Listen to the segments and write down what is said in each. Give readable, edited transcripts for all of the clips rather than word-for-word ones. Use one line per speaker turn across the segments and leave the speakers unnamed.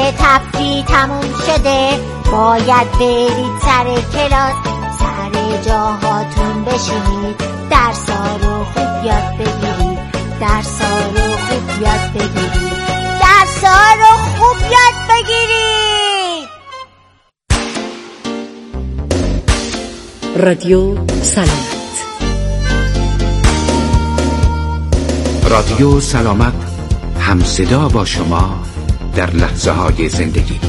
تفریح تموم شده، باید برید سر کلاس، سر جاهاتون بشینید، درسا رو خوب یاد بگیرید، درسا رو خوب یاد بگیرید، درسا رو خوب یاد بگیرید.
رادیو سلامت.
رادیو سلامت، همصدا با شما در لحظه های زندگی.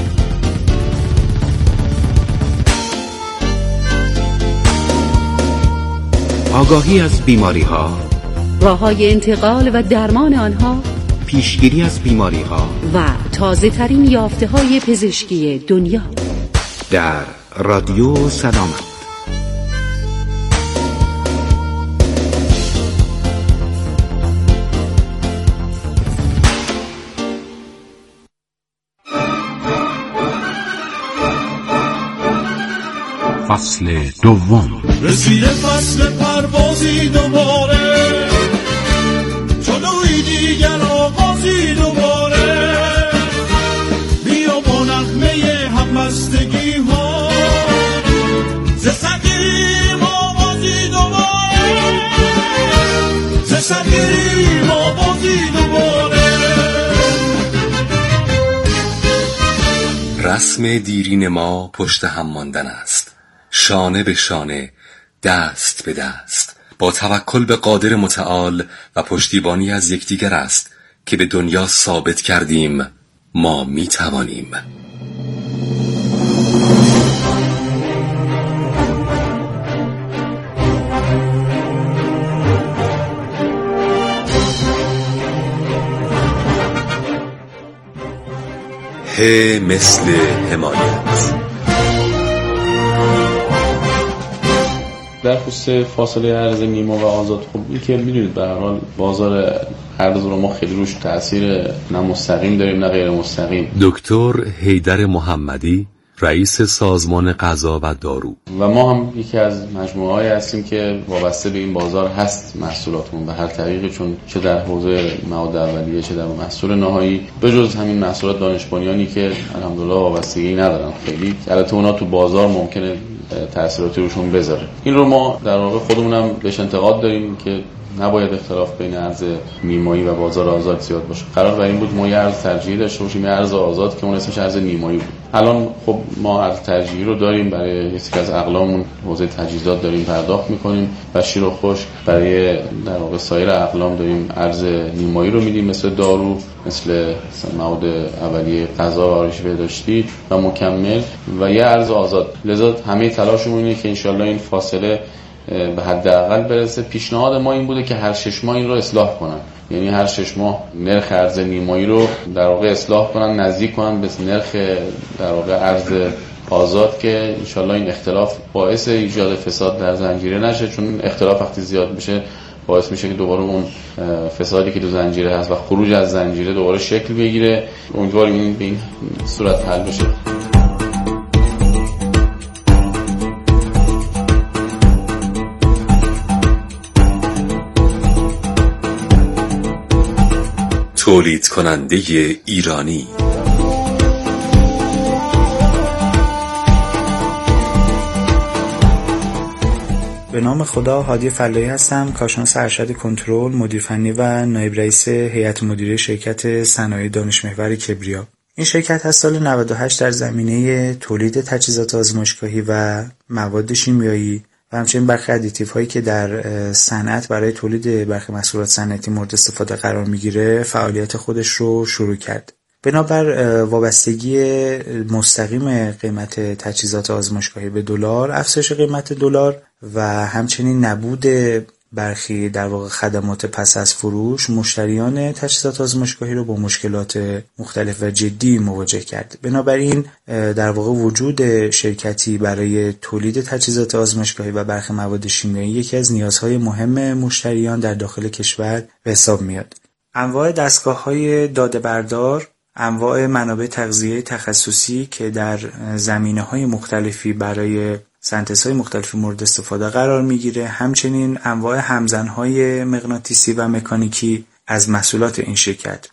آگاهی از بیماری ها،
راه‌های انتقال و درمان آنها،
پیشگیری از بیماری ها
و تازه ترین یافته های پزشکی دنیا
در رادیو سلامت. فصل دوم.
رسیده فصل پروازی دوباره، جلوی دیگر آغازی دوباره، بیا با نغمه همبستگی ها، ز صدیم آوازی دوباره، ز صدیم آوازی دوباره.
رسم دیرین ما پشت هم ماندن است، شانه به شانه، دست به دست، با توکل به قادر متعال و پشتیبانی از یکدیگر است که به دنیا ثابت کردیم ما می توانیم. مثل حمایت.
در خصوص فاصله ارز نیما و آزاد، خب این که میدونید به هر حال بازار ارز رو ما خیلی روش تأثیر نه مستقیم داریم نه غیر مستقیم.
دکتر حیدر محمدی، رئیس سازمان غذا و دارو.
و ما هم یکی از مجموعه‌ای هستیم که وابسته به این بازار هست محصولاتمون به هر طریقی، چون چه در حوزه مواد اولیه چه در محصول نهایی، به جز همین محصولات دانش بنیانی که الحمدلله وابستگی ندارن خیلی، البته اونا تو بازار ممکنه تأثیراتی روشون بذاره. این رو ما در واقع خودمونم بهش انتقاد داریم که نباید اختلاف بین ارز نیمایی و بازار آزاد زیاد باشه. قرار بر این بود ما یه ارز ترجیحی داشته باشیم، یه ارز آزاد که اون اسمش ارز نیمایی بود. الان خب ما ارز ترجیحی رو داریم، برای یکی از اقلاممون حوزه تجهیزات داریم پرداخت میکنیم و شیر و خشک برای در واقع سایر اقلام داریم ارز نیمایی رو میدیم، مثل دارو، مثل مواد اولیه غذا و آرایش بهداشتی و مکمل، و یه ارز آزاد. لذا همه تلاشمون اینه که انشالله این فاصله به حداقل برسه. پیشنهاد ما این بوده که هر 6 ماه این رو اصلاح کنن، یعنی هر 6 ماه نرخ ارز نیمایی رو در واقع اصلاح کنن، نزدیک کنن به نرخ در واقع ارز آزاد، که انشالله این اختلاف باعث ایجاد فساد در زنجیره نشه، چون اختلاف وقتی زیاد بشه باعث میشه که دوباره اون فسادی که تو زنجیره هست و خروج از زنجیره دوباره شکل بگیره. امیدواریم این به این صورت حل بشه.
تولید کننده ایرانی.
به نام خدا، هادی فلایی هستم، کارشناس ارشد کنترل، مدیر فنی و نایب رئیس هیئت مدیره شرکت صنایع دانش‌محور کبریا. این شرکت از سال 98 در زمینه تولید تجهیزات آزمایشگاهی و مواد شیمیایی و همچنین برخی ادیتیو هایی که در صنعت برای تولید برخی محصولات صنعتی مورد استفاده قرار میگیره فعالیت خودش رو شروع کرد. بنابر وابستگی مستقیم قیمت تجهیزات آزمایشگاهی به دلار، افزایش قیمت دلار و همچنین نبود برخی در واقع خدمات پس از فروش، مشتریان تجهیزات آزمایشگاهی رو با مشکلات مختلف و جدی مواجه کرد. بنابراین در واقع وجود شرکتی برای تولید تجهیزات آزمایشگاهی و برخی مواد شیمیایی یکی از نیازهای مهم مشتریان در داخل کشور به حساب میاد. انواع دستگاه‌های داده بردار، انواع منابع تغذیه تخصصی که در زمینه‌های مختلفی برای سنتزهای مختلفی مورد استفاده قرار میگیره، همچنین انواع همزن‌های مغناطیسی و مکانیکی از محصولات این شرکت بوده.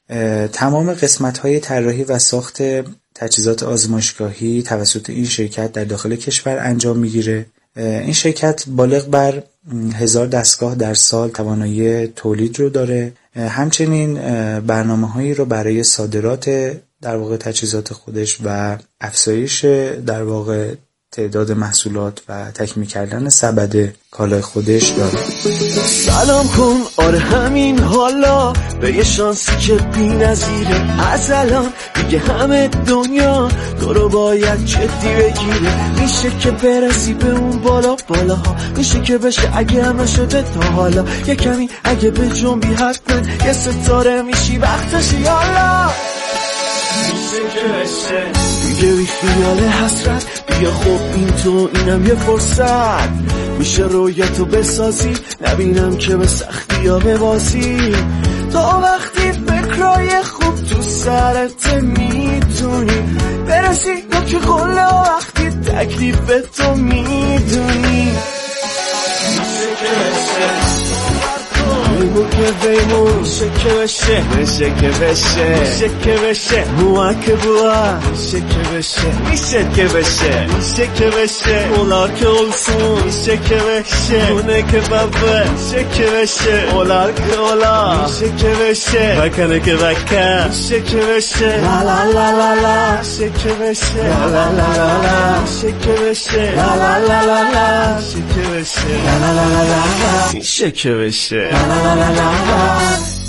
تمام قسمت‌های طراحی و ساخت تجهیزات آزمایشگاهی توسط این شرکت در داخل کشور انجام میگیره. این شرکت بالغ بر 1000 دستگاه در سال توانایی تولید رو داره. همچنین برنامه‌هایی رو برای صادرات در واقع تجهیزات خودش و افزایش در واقع تعداد محصولات و تکمیل کردن سبد کالای خودش داره.
سلام کن آره همین حالا به یه شانسی که بی نظیره، از الان دیگه همه دنیا تو رو باید جدی بگیره. میشه که برسی به اون بالا بالاها، میشه که بشه اگه همه شده تا حالا، یه کمی اگه به جنبی حتما یه ستاره میشی وقتش یالا. میشه که بشه دیگه بی خیال حسرت، بیا خب این تو اینم یه فرصت، میشه رویتو بسازی نبینم که به سختی ها ببازی. تا وقتی فکرای خوب تو سرت میتونی برسی یا که قله وقتی تکلیف تو میدونی. میشه که بشه میمون که بیمون، میشه که بشه میشه که بشه میشه که بشه موه که بوه، میشه که بشه میشه که بشه میشه که بشه اولا که اولسون، میشه که بشه مونه که ببه، میشه که بشه اولا که اولا، میشه که بشه وکنه که وکن، میشه که بشه لا لا لا لا لا، میشه که بشه لا لا لا لا لا، میشه که بشه لا لا لا لا لا، میشه که بشه لا لا لا لا لا، میشه که بشه لا لا لا لا لا.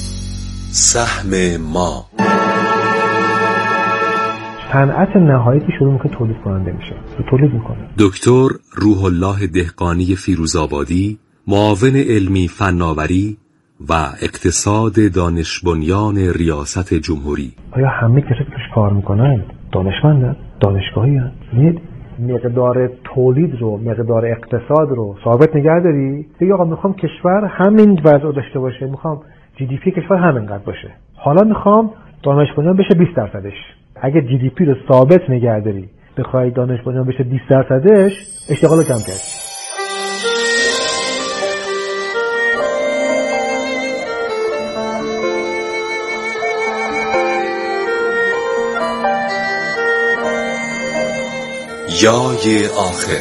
سهم ما
صنعت نهایی که شروع میکنه تولید کننده میشه، تولید میکنه.
دکتر روح الله دهقانی فیروزآبادی، معاون علمی فناوری و اقتصاد دانش بنیان ریاست جمهوری.
آیا همه کسی که توش کار میکنن دانشمندن؟ دانشگاهی هستن؟ مقدار تولید رو، مقدار اقتصاد رو ثابت نگه داری؟ بگی آقا میخوام کشور همین وضع رو داشته باشه، میخوام جی دی پی کشور همینقدر باشه، حالا میخوام دانش بنیان بشه 20%. اگه جی دی پی رو ثابت نگه داری بخوای دانش بنیان بشه 20%، اشتغال رو کم کردی.
یای آخر.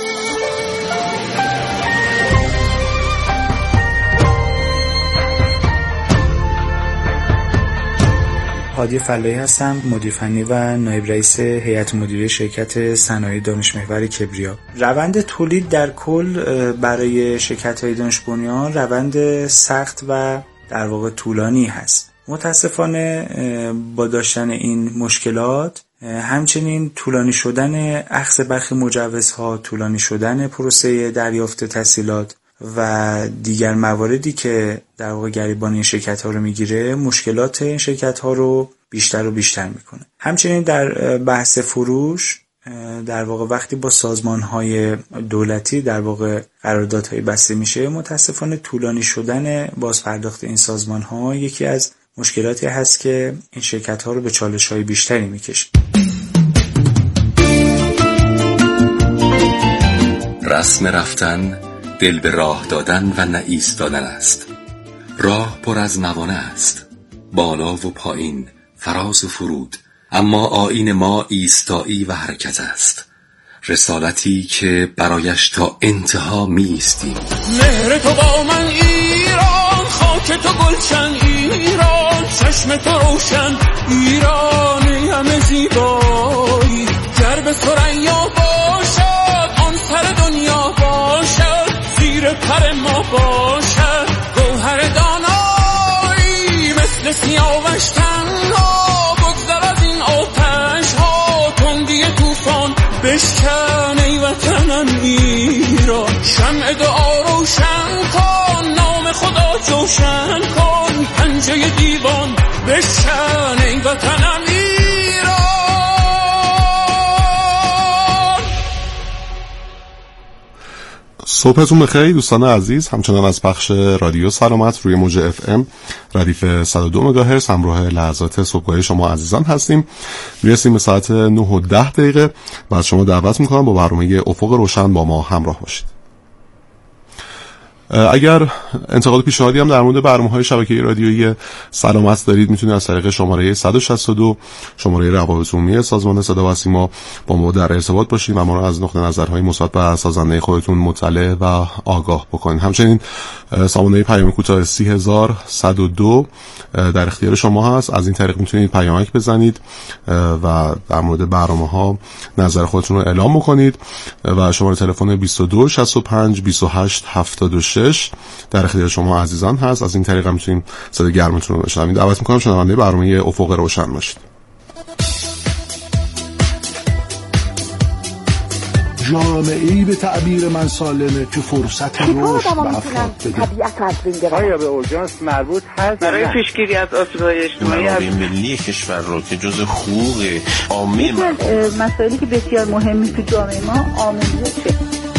هادی فلاحی هستم، مدیر فنی و نایب رئیس هیئت مدیره شرکت صنایع دانش محور کبریا. روند تولید در کل برای شرکت‌های دانش بنیان روند سخت و در واقع طولانی هست. متاسفانه با داشتن این مشکلات، همچنین طولانی شدن اخذ برخی مجوزها، طولانی شدن پروسه دریافت تسهیلات و دیگر مواردی که در واقع گریبان این شرکت‌ها رو میگیره، مشکلات این شرکت‌ها رو بیشتر و بیشتر میکنه. همچنین در بحث فروش، در واقع وقتی با سازمان‌های دولتی در واقع قراردادهای بسته میشه، متاسفانه طولانی شدن بازپرداخت این سازمان‌ها یکی از مشکلاتی هست که این شرکت‌ها رو به چالش‌های بیشتری میکشه.
رسم رفتن دل به راه دادن و نه ایستادن است. راه پر از موانع است، بالا و پایین، فراز و فرود، اما آیین ما ایستایی و حرکت است. رسالتی که برایش تا انتها می ایستیم.
مهر تو با من ایران، خاک تو گلشن ایران، چشم تو روشن ایرانی همه زیبایی. گر به ثریا باشد آن سر دنیا باشد، زیر پر ما باشد گوهر دانایی. مثل سیاوش تنها بگذر از این آتش ها، تندی طوفان بشکن ای وطنم ایران. شمع دعا روشن کن، نام خدا جوشن کن، پنجه دیوان بشکن ای وطنم ایران.
صبحتون بخیر دوستان عزیز، همچنان از پخش رادیو سلامت روی موج FM ردیف 102 مگاهرتز همراه لحظات صبحگاهی شما عزیزان هستیم. میرسیم به ساعت 9:10 و از شما دعوت میکنم با برنامه افق روشن با ما همراه باشید. اگر انتقاد پیشنهادی هم در مورد برنامه‌های شبکه رادیویی سلامت دارید میتونید از طریق شماره 162 شماره روابط عمومی سازمان صدا و سیما با ما در ارتباط باشید و ما را از نقطه نظرهای مثبت و سازنده خودتون مطلع و آگاه بکنید. همچنین سامانه پیام کوتاه 30102 در اختیار شما هست. از این طریق میتونید پیامک بزنید و در مورد برنامه‌ها نظر خودتون رو اعلام بکنید و شماره تلفن 22 65 28 76 در اختیار شما عزیزان هست. از این طریق هم میتونید صدای گرمتون رو بشنوید. دعوت میکنم شنونده برنامه افق روشن باشید.
جامعه‌ای به تعبیر من سالمه که فرصت رشد به افراد بده.
آیا به اورژانس مربوط هست برای پیشگیری از آسیب‌های اجتماعی
منابع ملی کشور رو که جزء حقوق عامه
مسائلی که بسیار مهمی تو جامعه ما آموزشه.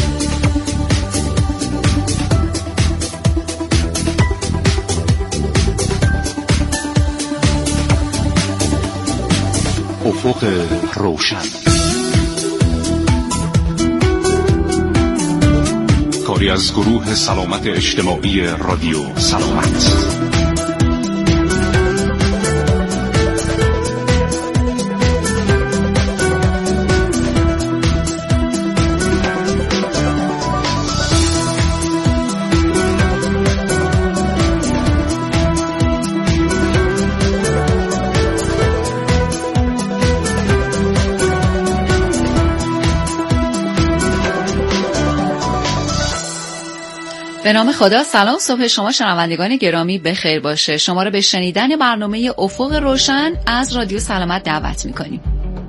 افق روشن، کاری از گروه سلامت اجتماعی رادیو سلامت.
به نام خدا. سلام، صبح شما شنوندگان گرامی بخیر باشه. شما را به شنیدن برنامه افق روشن از رادیو سلامت دعوت می‌کنیم.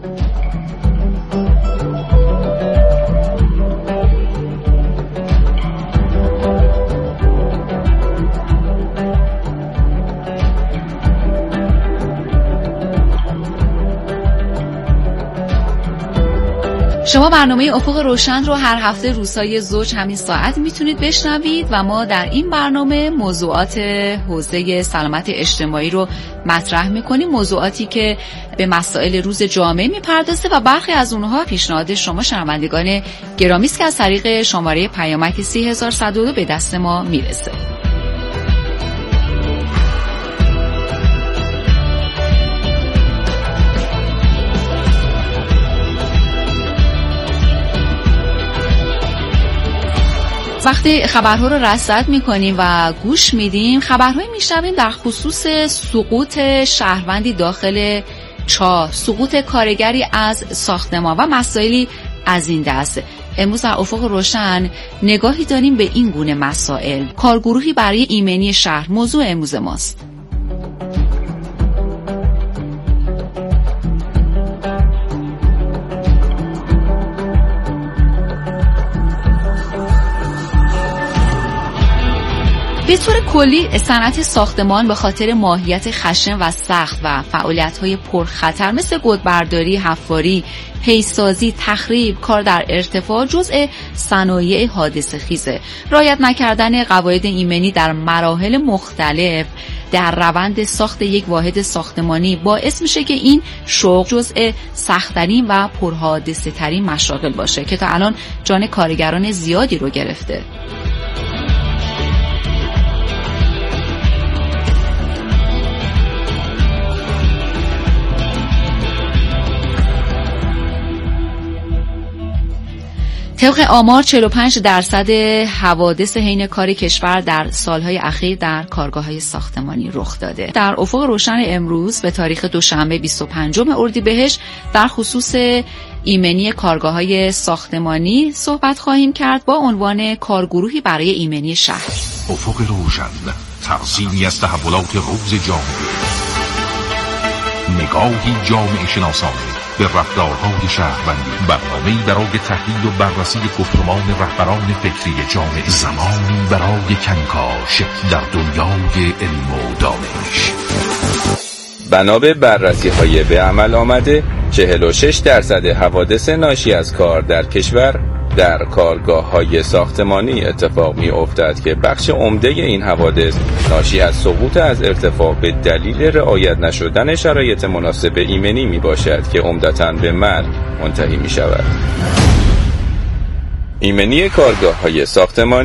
شما برنامه افق روشن رو هر هفته روزهای زوج همین ساعت میتونید بشنوید و ما در این برنامه موضوعات حوزه سلامت اجتماعی رو مطرح میکنیم، موضوعاتی که به مسائل روز جامعه میپردازه و برخی از اونها پیشنهاد شما شنوندگان گرامی است که از طریق شماره پیامک 30102 به دست ما میرسه. وقتی خبرها رو رصد میکنیم و گوش میدیم، خبرهایی میشنویم در خصوص سقوط شهروندی داخل چاه، سقوط کارگری از ساختمان و مسائلی از این دست. امروز در افق روشن نگاهی داریم به این گونه مسائل. کارگروهی برای ایمنی شهر موضوع امروز ماست. به طور کلی صنعت ساختمان به خاطر ماهیت خشن و سخت و فعالیت‌های پرخطر مثل گودبرداری، حفاری، پیسازی، تخریب، کار در ارتفاع جزء صنایع حادثه‌خیزه. رعایت نکردن قواعد ایمنی در مراحل مختلف در روند ساخت یک واحد ساختمانی باعث میشه که این شغل جزء سخت‌ترین و پرحادثه‌ترین مشاغل باشه که تا الان جان کارگران زیادی رو گرفته. طبق آمار 45% حوادث حین کار کشور در سالهای اخیر در کارگاه‌های ساختمانی رخ داده. در افق روشن امروز به تاریخ دوشنبه 25 اردیبهشت در خصوص ایمنی کارگاه‌های ساختمانی صحبت خواهیم کرد با عنوان کارگروهی برای ایمنی شهر.
افق روشن، ترسیمی از تحولات روز جامعه، نگاهی جامعه شناسانه به رفتارهای شهروندی، برنامه‌ای برای تحلیل و بررسی گفتمان رهبران فکری جامعه، زمانی برای کنکاش در دنیای علم و دانش.
بنا به بررسی‌های به عمل آمده 46% حوادث ناشی از کار در کشور در کارگاه‌های ساختمانی اتفاق می‌افتد که بخش عمده این حوادث ناشی از سقوط از ارتفاع به دلیل رعایت نشدن شرایط مناسب ایمنی میباشد که عمدتاً به مرگ منتهی می‌شود. ایمنی کارگاه‌های ساختمانی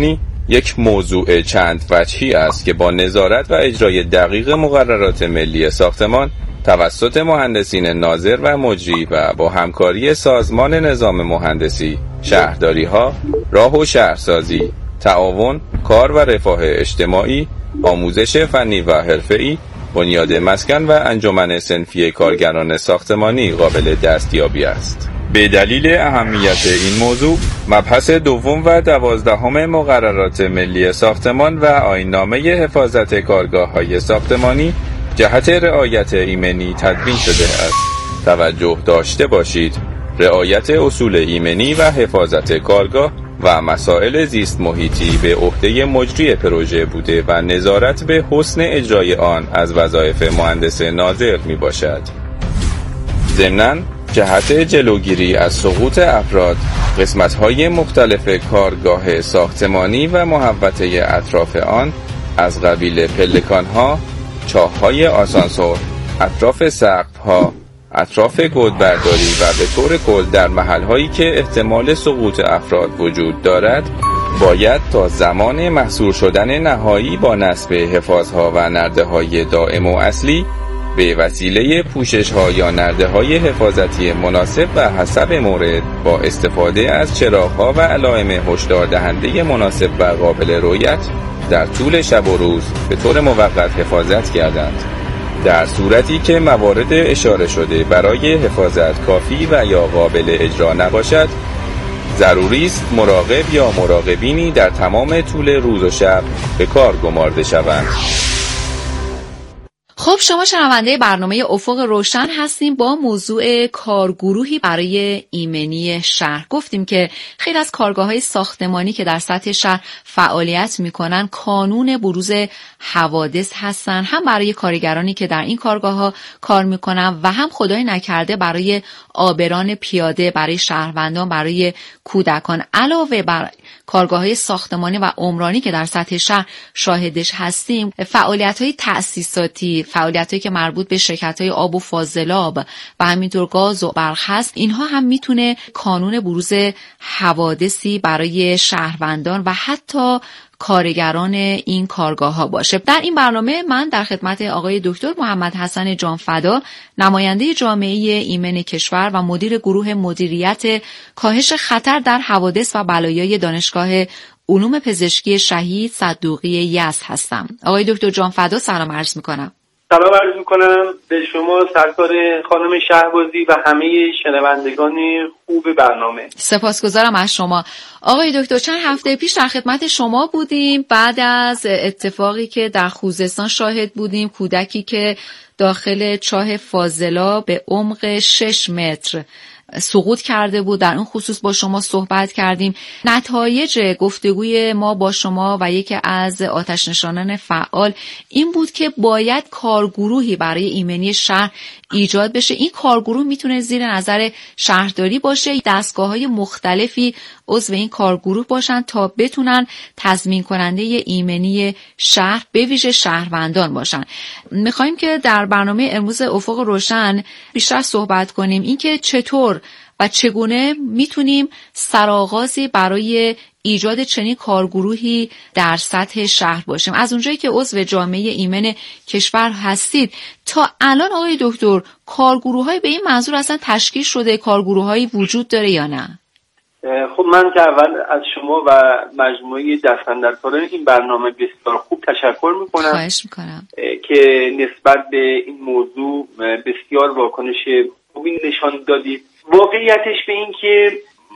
یک موضوع چند وجهی است که با نظارت و اجرای دقیق مقررات ملی ساختمان توسط مهندسین ناظر و مجری و با همکاری سازمان نظام مهندسی، شهرداری‌ها، راه و شهرسازی، تعاون، کار و رفاه اجتماعی، آموزش فنی و حرفه‌ای، بنیاد مسکن و انجمن صنفی کارگران ساختمانی قابل دستیابی است. به دلیل اهمیت این موضوع، مبحث دوم و 12 مقررات ملی ساختمان و آیین‌نامه حفاظت کارگاه‌های ساختمانی جهت رعایت ایمنی تدوین شده است. توجه داشته باشید رعایت اصول ایمنی و حفاظت کارگاه و مسائل زیست محیطی به عهده مجری پروژه بوده و نظارت به حسن اجرای آن از وظایف مهندس ناظر می باشد. ضمناً جهت جلوگیری از سقوط افراد، قسمت‌های مختلف کارگاه ساختمانی و محوطه اطراف آن از قبیل پلکان‌ها، چاه‌های آسانسور، اطراف سقف‌ها، اطراف گودبرداری و به طور کل در محل‌هایی که احتمال سقوط افراد وجود دارد، باید تا زمان محصور شدن نهایی با نصب حفاظها و نرده‌های دائم و اصلی به وسیله پوشش‌ها یا نرده‌های حفاظتی مناسب و حسب مورد با استفاده از چراغ‌ها و علائم هشدار دهنده مناسب و قابل رؤیت در طول شب و روز به طور موقت حفاظت کردند. در صورتی که موارد اشاره شده برای حفاظت کافی و یا قابل اجرا نباشد، ضروری است مراقب یا مراقبینی در تمام طول روز و شب به کار گمارده شوند.
خب شما شنونده برنامه افق روشن هستیم با موضوع کارگروهی برای ایمنی شهر. گفتیم که خیلی از کارگاه‌های ساختمانی که در سطح شهر فعالیت می‌کنن کانون بروز حوادث هستن، هم برای کارگرانی که در این کارگاه‌ها کار می‌کنن و هم خدای نکرده برای آبران پیاده، برای شهروندان، برای کودکان. علاوه بر کارگاه‌های ساختمانی و عمرانی که در سطح شهر شاهدش هستیم، فعالیت‌های تأسیساتی، فعالیتایی که مربوط به شرکت‌های آب و فاضلاب و همینطور گاز و برق هست، اینها هم میتونه کانون بروز حوادثی برای شهروندان و حتی کارگران این کارگاه ها باشه. در این برنامه من در خدمت آقای دکتر محمد حسن جانفدا، نماینده جامعه ایمن کشور و مدیر گروه مدیریت کاهش خطر در حوادث و بلایای دانشگاه علوم پزشکی شهید صدوقی یزد هستم. آقای دکتر جانفدا سلام عرض میکنم.
سلام عرض میکنم به شما سرکار خانم شهبازی و همه شنوندگان خوب برنامه.
سپاسگزارم از شما. آقای دکتر چند هفته پیش در خدمت شما بودیم بعد از اتفاقی که در خوزستان شاهد بودیم، کودکی که داخل چاه فاضلاب به عمق 6 متر سقوط کرده بود. در اون خصوص با شما صحبت کردیم. نتایج گفتگوی ما با شما و یکی از آتش نشانان فعال این بود که باید کارگروهی برای ایمنی شهر ایجاد بشه. این کارگروه میتونه زیر نظر شهرداری باشه، دستگاه‌های مختلفی عضو این کارگروه باشن تا بتونن تضمین کننده ایمنی شهر به ویژه شهروندان باشن. میخوایم که در برنامه امروز افق روشن بیشتر صحبت کنیم اینکه چطور و چگونه میتونیم سرآغازی برای ایجاد چنین کارگروهی در سطح شهر باشیم. از اونجایی که عضو جامعه ایمن کشور هستید تا الان آقای دکتر کارگروه‌های به این منظور اصلا تشکیل شده، کارگروه‌هایی وجود داره یا نه؟
خب من که اول از شما و مجموعه دستاندرکاران این برنامه بسیار خوب تشکر میکنم.
خواهش میکنم
که نسبت به این موضوع بسیار واکنش خوبی نشان دادید. واقعیتش به این که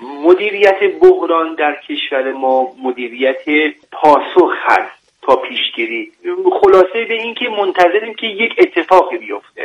مدیریت بحران در کشور ما مدیریت پاسخ هست تا پیشگیری. خلاصه به این که منتظریم که یک اتفاقی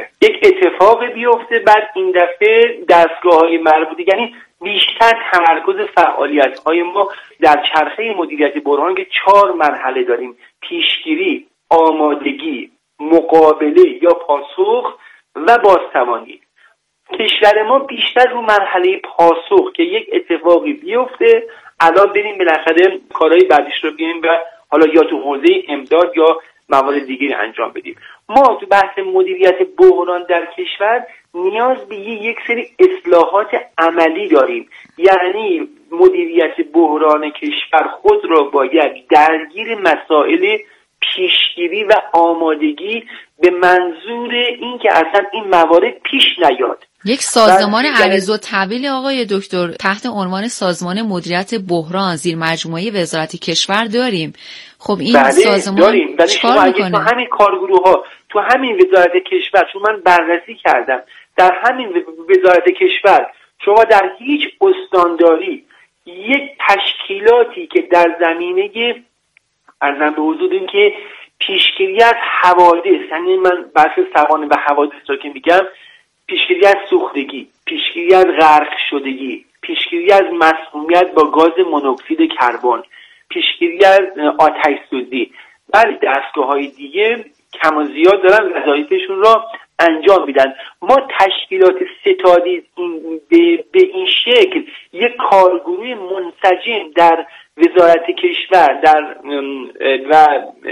بیفته، بعد این دفعه دستگاه‌های مربوطه، یعنی بیشتر تمرکز فعالیت‌های ما در چرخه مدیریت بحران که 4 مرحله داریم: پیشگیری، آمادگی، مقابله یا پاسخ و بازتوانی. کشور ما بیشتر رو مرحله پاسخ که یک اتفاقی بیفته الان بریم بالاخره کارهای بعدیش رو بیاریم و حالا یا تو حوزه امداد یا موارد دیگری انجام بدیم. ما تو بحث مدیریت بحران در کشور نیاز به یک سری اصلاحات عملی داریم. یعنی مدیریت بحران کشور خود را باید درگیر مسائل پیشگیری و آمادگی به منظور اینکه اصلا این موارد پیش نیاد.
یک سازمان عریض‌الطویل آقای دکتر تحت عنوان سازمان مدیریت بحران زیر مجموعه وزارت کشور داریم. خب این سازمان
داریم. چیکار میکنه؟ تو همین کارگروه‌ها، تو همین وزارت کشور، چون من بررسی کردم، در همین وزارت کشور شما در هیچ استانداری یک تشکیلاتی که در زمینه ارزم به حضور این که پیشگیری از حوادث، یعنی من بحث سوانح و حوادث رو که میگم، پیشگیری از سوختگی، پیشگیری از غرق شدگی، پیشگیری از مسمومیت با گاز مونوکسید کربن، پیشگیری از آتش سوزی، ولی دستگاه‌های دیگه کم و زیاد دارن وظایفشون را انجام میدن. ما تشکیلات ستادی به این شکل یک کارگروه منسجم در وزارت کشور و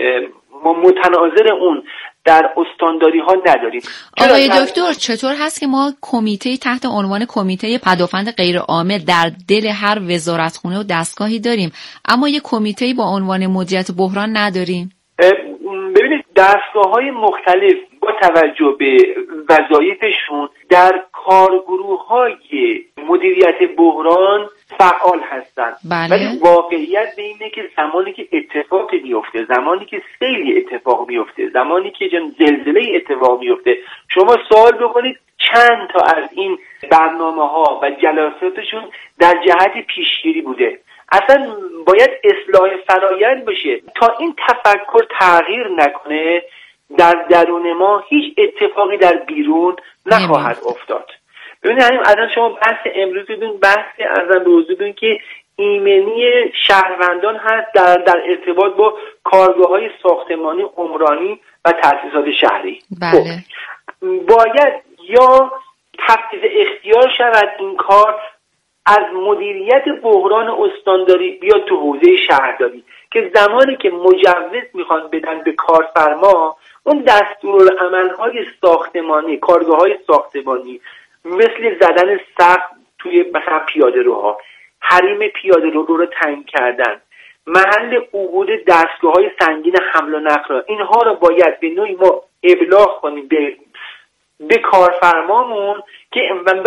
متناظر اون در استانداری ها نداریم.
آقای دکتر چطور هست که ما کمیته تحت عنوان کمیته پدافند غیر عامل در دل هر وزارتخونه و دستگاهی داریم، اما یک کمیته با عنوان مدیریت بحران نداریم؟
ببینید دستگاه‌های مختلف با توجه به وظایفشون در کارگروه‌های مدیریت بحران فعال هستند. ولی واقعیت به اینه که زمانی که اتفاقی میفته، زمانی که سیلی اتفاق میفته، زمانی که زلزله اتفاق میفته، شما سوال بکنید چند تا از این برنامه‌ها و جلساتشون در جهت پیشگیری بوده. اصلا باید اصلاح فرایند بشه تا این تفکر تغییر نکنه. در درون ما هیچ اتفاقی در بیرون نخواهد افتاد. ببینید الان شما بحث امروز بدون بحث ارزم به حضورتون که ایمنی شهروندان هست در ارتباط با کارگاه‌های ساختمانی، عمرانی و تأسیسات شهری.
بله.
باید یا تفویض اختیار شود این کار از مدیریت بحران استانداری بیاد تو حوزه شهرداری، که زمانی که مجوز میخوان بدن به کارفرما، اون دستورالعمل‌های ساختمانی، کارگاه‌های ساختمانی مثل زدن سقف توی مثلا پیاده‌روها، حریم پیاده‌رو رو تعیین کردن، محل عبور دستگاه‌های سنگین حمل و نقل، اینها رو باید به نوعی ما ابلاغ کنیم به کارفرمامون که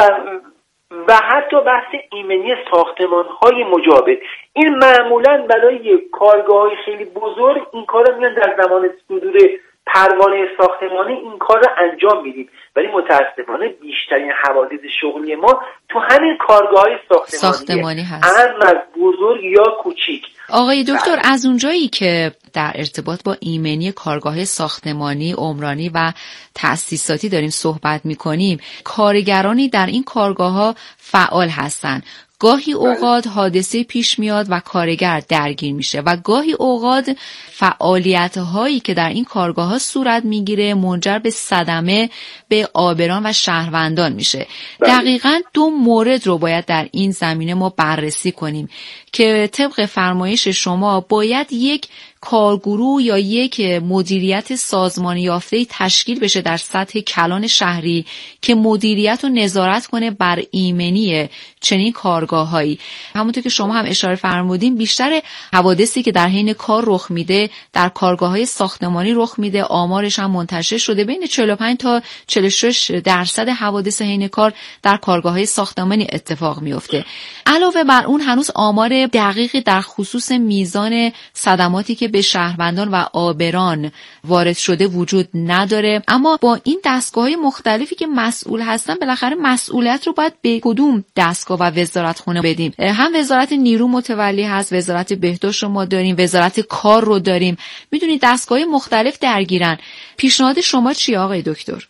و حتی بحث ایمنی ساختمان‌های مجاور. این معمولاً برای کارگاه‌های خیلی بزرگ این کار رو میان در زمان صدور پروانه ساختمانی این کار رو انجام میدیم، ولی متاسفانه بیشترین حوادث شغلی ما تو همین کارگاه‌های ساختمانی
هست،
از بزرگ یا کوچیک.
آقای دکتر از اونجایی که در ارتباط با ایمنی کارگاه ساختمانی، عمرانی و تأسیساتی داریم صحبت می‌کنیم، کارگرانی در این کارگاه‌ها فعال هستند. گاهی اوقات حادثه پیش میاد و کارگر درگیر میشه و گاهی اوقات فعالیت‌هایی که در این کارگاه‌ها صورت میگیره منجر به صدمه به آبران و شهروندان میشه. دقیقاً دو مورد رو باید در این زمینه ما بررسی کنیم که طبق فرمایش شما باید یک کارگروه یا یک مدیریت سازمان یافته‌ای تشکیل بشه در سطح کلان شهری که مدیریت و نظارت کنه بر ایمنی چنین کارگاه‌هایی. همونطور که شما هم اشاره فرمودین بیشتر حوادثی که در حین کار رخ میده در کارگاه‌های ساختمانی رخ میده. آمارش هم منتشر شده بین 45 تا 46% حوادث حین کار در کارگاه‌های ساختمانی اتفاق میفته. علاوه بر اون هنوز آمار دقیقی در خصوص میزان صدماتی که به شهروندان و آبران وارد شده وجود نداره، اما با این دستگاه‌های مختلفی که مسئول هستن بالاخره مسئولیت رو باید به کدوم دستگاه و وزارتخونه بدیم؟ هم وزارت نیرو متولی هست، وزارت بهداشت رو ما داریم، وزارت کار رو داریم. میدونید دستگاه‌های مختلف درگیرن. پیشنهاد شما چیه آقای دکتر؟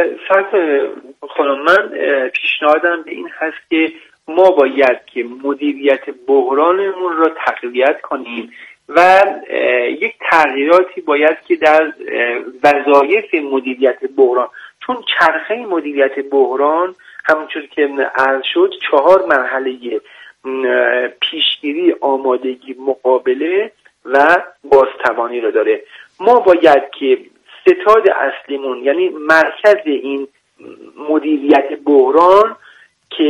خانم من پیشنهادم به این هست که ما باید که مدیریت بحرانمون را تقویت کنیم و یک تغییراتی باید که در وظایف مدیریت بحران، چون چرخه مدیریت بحران همونطور که عرض شد 4 مرحله پیشگیری، آمادگی، مقابله و بازتوانی رو داره. ما باید که ستاد اصلیمون یعنی مرکز این مدیریت بحران که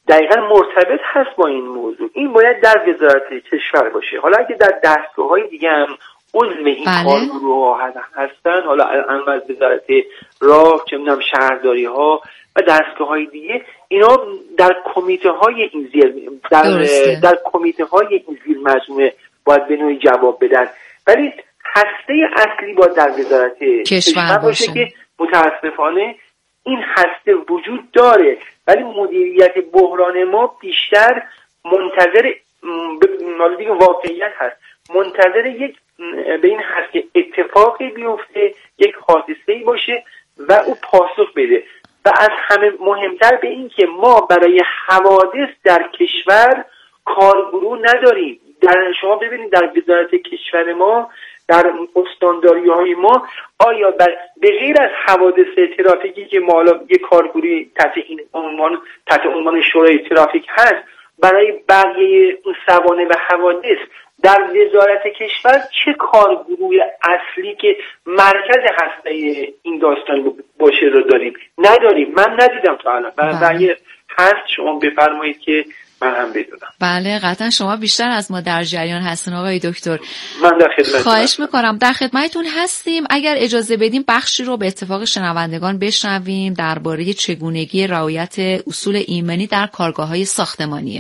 دقیقا مرتبط هست با این موضوع. این باید در وزارت کشور باشه. حالا اگه در دستگاه‌های دیگه هم عضو این کارگروه هستن، حالا از وزارت راه، چه می‌دونم شهرداری‌ها و دستگاه‌های دیگه، اینا در کمیته‌های این در کمیته‌های این زیر مجموعه باید به نوعی جواب بدن. ولی هسته اصلی باید در وزارت کشور باشه که متاسفانه این هسته وجود داره، ولی مدیریت بحران ما بیشتر منتظر دیگه واقعیت هست، منتظر یک به این هست که اتفاقی بیفته، یک حادثه‌ای باشه و او پاسخ بده. و از همه مهمتر به این که ما برای حوادث در کشور کارگروه نداریم. شما ببینید در وزارت کشور ما، در استانداری‌های ما، آیا به غیر از حوادث ترافیکی که ما حالا یک کارگروهی تحت عنوان شورای ترافیک هست، برای بقیه سوانح و حوادث در وزارت کشور چه کارگروه اصلی که مرکز هسته این داستان باشه رو نداریم. من ندیدم تا الان. برای هست شما بفرمایید که من هم بدونم.
بله قطعا شما بیشتر از ما در جریان هستین آقای دکتر.
من در خدمت
خواهش میکنم، در خدمتتون هستیم. اگر اجازه بدیم بخشی رو به اتفاق شنوندگان بشنویم درباره چگونگی رعایت اصول ایمنی در کارگاه‌های ساختمانیه.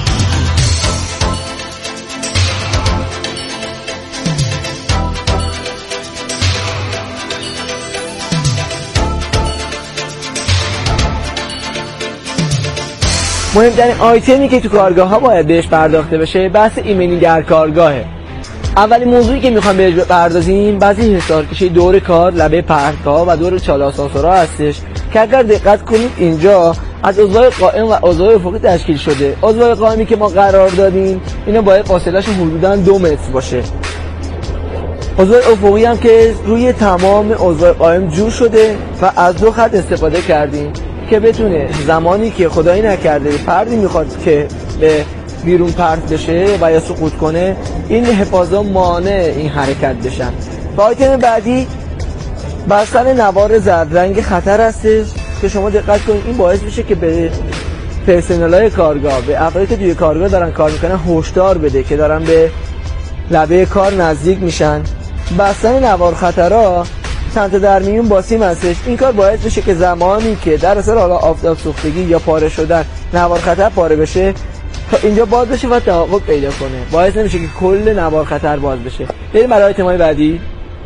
مهمترین آیتمی که تو کارگاه ها باید بهش پرداخته بشه بحث ایمنی در کارگاهه. اولین موضوعی که میخوام بهش بپردازیم بحث حصارکشی دور کار، لبه پرتگاه و دور چاله آسانسورها هستش که اگر دقت کنید اینجا از عضوای قائم و عضوای افقی تشکیل شده. عضوای قائمی که ما قرار دادیم اینا باید فاصله‌شون حدوداً 2 متر باشه. عضوای افقی هم که روی تمام عضوای قائم جور شده و از 2 خط استفاده کردیم که بتونه زمانی که خدایی نکرده پردی میخواد که به بیرون پرت بشه و یا سقوط کنه، این حفاظا مانع این حرکت بشن. و آیتم بعدی بستن نوار زرد رنگ خطر هستش که شما دقت کنید این باعث میشه که به پرسنل‌های کارگاه، به افرادی که توی کارگاه دارن کار میکنن هشدار بده که دارن به لبه کار نزدیک میشن. بستن نوار خطرها چند تا در میون با سیم هستش. این کار باعث بشه که زمانی که در اثر حالا آفتاب سوختگی یا پاره شدن نوار خطر پاره بشه تا اینجا باز بشه و تحقق پیدا کنه، باعث نمیشه که کل نوار خطر باز بشه. بریم برای آیتم‌های بعدی.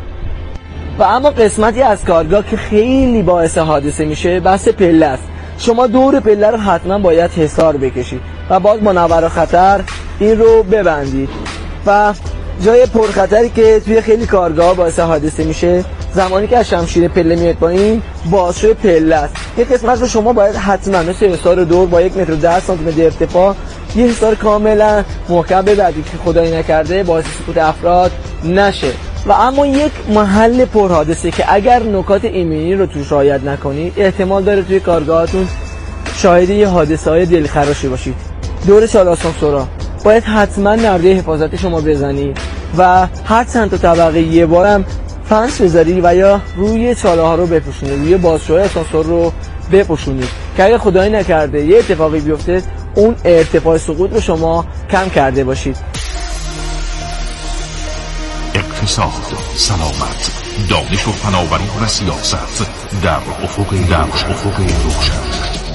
و اما قسمتی از کارگاه که خیلی باعث حادثه میشه بحث پله است. شما دور پله رو حتما باید حصار بکشید و باز با نوار خطر این رو ببندید. و جای پرخطری که توی خیلی کارگاه باعث حادثه میشه زمانی که از شمشیر پله میاد پایین بازشوی پله است. یک قسمت رو شما باید حتما مثل حصار دور با 1 متر و 10 سانتی متر ارتفاع یه حصار کاملا محکم ببندید که خدایی نکرده باعث سقوط افراد نشه. و اما یک محل پرحادثه که اگر نکات ایمنی رو توش رعایت نکنید احتمال داره توی کارگاهتون شاهد یه حادثه‌های دلخراشی باشید. دور چاله آسانسورها باید حتما نرده حفاظتی شما بزنید و هر چند تا طبقه یه بارم فنس بذارید و یا روی چاله ها رو بپوشونید، روی بازشوی آسانسور رو بپوشونید که اگه خدایی نکرده یه اتفاقی بیفته اون ارتفاع سقوط رو شما کم کرده باشید.
اقتصاد، سلامت، دانش و فناوری و سیاست در افق روشن.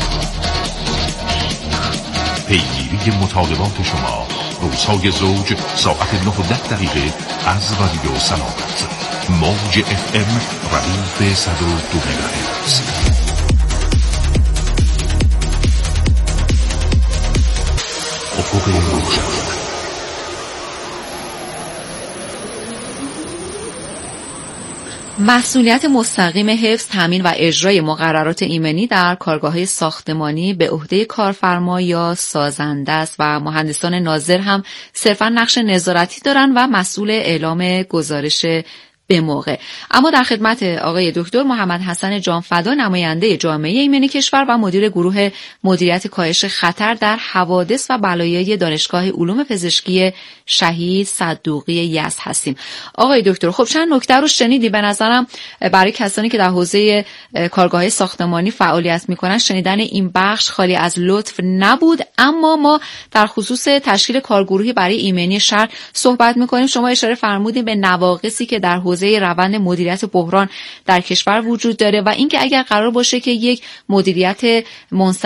پیگیری مطالبات شما روزهای زوج ساعت 9:10 از رادیو سلامت، موج FM ردیف 102 مگاهرتز. افق روشن.
مسئولیت مستقیم حفظ، تامین و اجرای مقررات ایمنی در کارگاه‌های ساختمانی به عهده کارفرما یا سازنده است و مهندسان ناظر هم صرفاً نقش نظارتی دارن و مسئول اعلام گزارش به موقع. اما در خدمت آقای دکتر محمد حسن جانفدا، نماینده جامعه ایمنی کشور و مدیر گروه مدیریت کاهش خطر در حوادث و بلایای دانشگاه علوم پزشکی شهید صدوقی یزد هستیم. آقای دکتر، خب چند نکته رو شنیدی. به نظرم برای کسانی که در حوزه کارگاه‌های ساختمانی فعالیت می‌کنن شنیدن این بخش خالی از لطف نبود، اما ما در خصوص تشکیل کارگروهی برای ایمنی شهر صحبت می‌کنیم. شما اشاره فرمودید به نواقصی که در حوزه روند مدیریت بحران در کشور وجود داره و اینکه اگر قرار باشه که یک مدیریت منضبط